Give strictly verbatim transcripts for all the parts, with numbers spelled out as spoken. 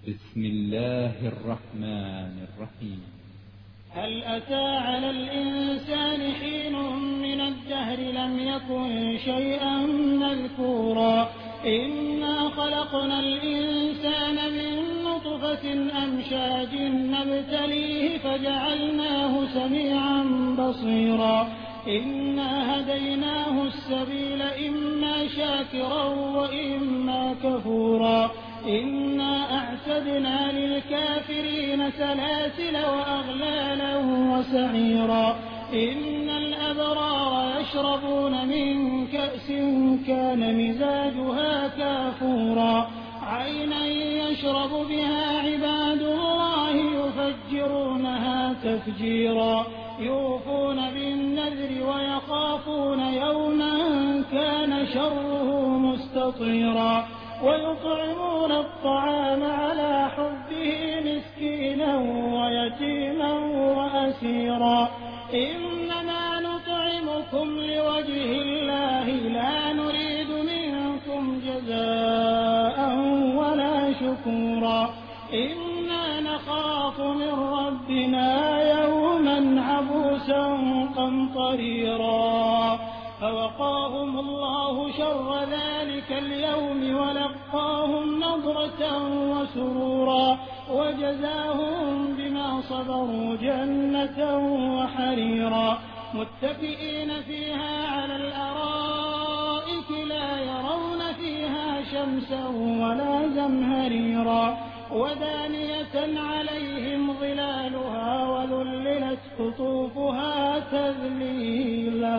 بسم الله الرحمن الرحيم. هل أتى على الإنسان حين من الدهر لم يكن شيئا مذكورا إنا خلقنا الإنسان من نطفة أمشاج نبتليه فجعلناه سميعا بصيرا إنا هديناه السبيل إما شاكرا وإما كفورا إنا أعتدنا للكافرين سلاسل وأغلالا وسعيرا إن الأبرار يشربون من كأس كان مزاجها كافورا عينا يشرب بها عباد الله يفجرونها تفجيرا يوفون بالنذر ويخافون يوما كان شره مستطيرا ويطعمون الطعام على حبه مسكينا ويتيما وأسيرا إنما نطعمكم لوجه الله لا نريد منكم جزاء ولا شكورا إنا نخاف من ربنا يوما عبوسا قمطريرا فوقاهم الله شر ذلك اليوم ولقاهم نضرة وسرورا وجزاهم بما صبروا جنة وحريرا متكئين فيها على الأرائك لا يرون فيها شمسا ولا زمهريرا ودانية عليهم ظلالها وذللت قطوفها تذليلا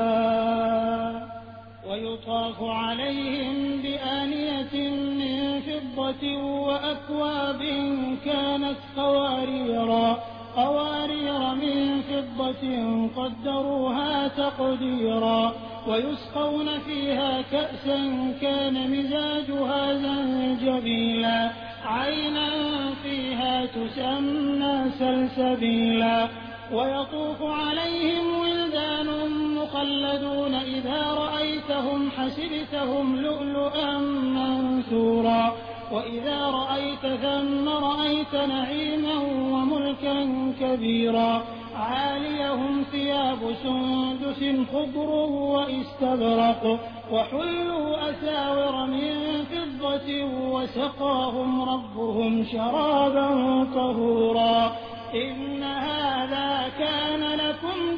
ويطاف عليهم بآنية من فضة وأكواب كانت قواريرا قوارير من فضة قدروها تقديرا ويسقون فيها كأسا كان مزاجها زنجبيلا عينا فيها تسمى سلسبيلا ويطوف عليهم ولدان مخلدون إذا رأيتهم حسبتهم لؤلؤا منثورا وإذا رأيت ثم رأيت نعيما وملكا كبيرا عاليهم ثياب سندس خضر واستبرق وحلوا أساور من فضة وسقاهم ربهم شرابا طهورا إن هذا كان لكم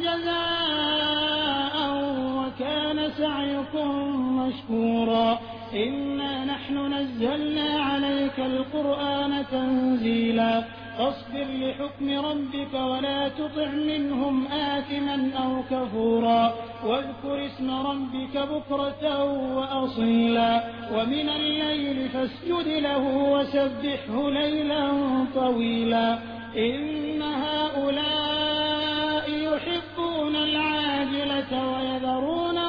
جزاء وكان سعيكم مشكورا إنا نحن نزلنا عليك القرآن تنزيلا فاصبر لحكم ربك ولا تطع منهم آثما أو كفورا واذكر اسم ربك بكرة وأصيلا ومن الليل فاسجد له وسبحه ليلا طويلا إن هؤلاء يحبون العاجلة ويذرون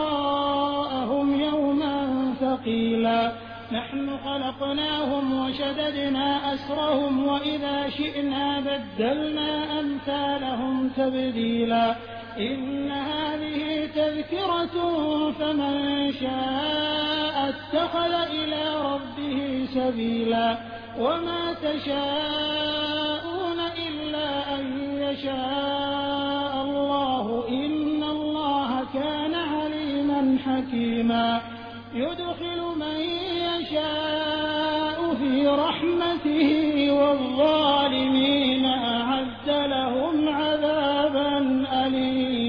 وراءهم يوما ثقيلا نحن خلقناهم وشددنا أسرهم وإذا شئنا بدلنا أمثالهم تبديلا إن هذه تذكرة فمن شاء اتخذ إلى ربه سبيلا وما تشاءون إلا أن يشاء الله إن الله كان عليما حكيما يدخل من يشاء في رحمته والظالمين أعد لهم عذابا أليما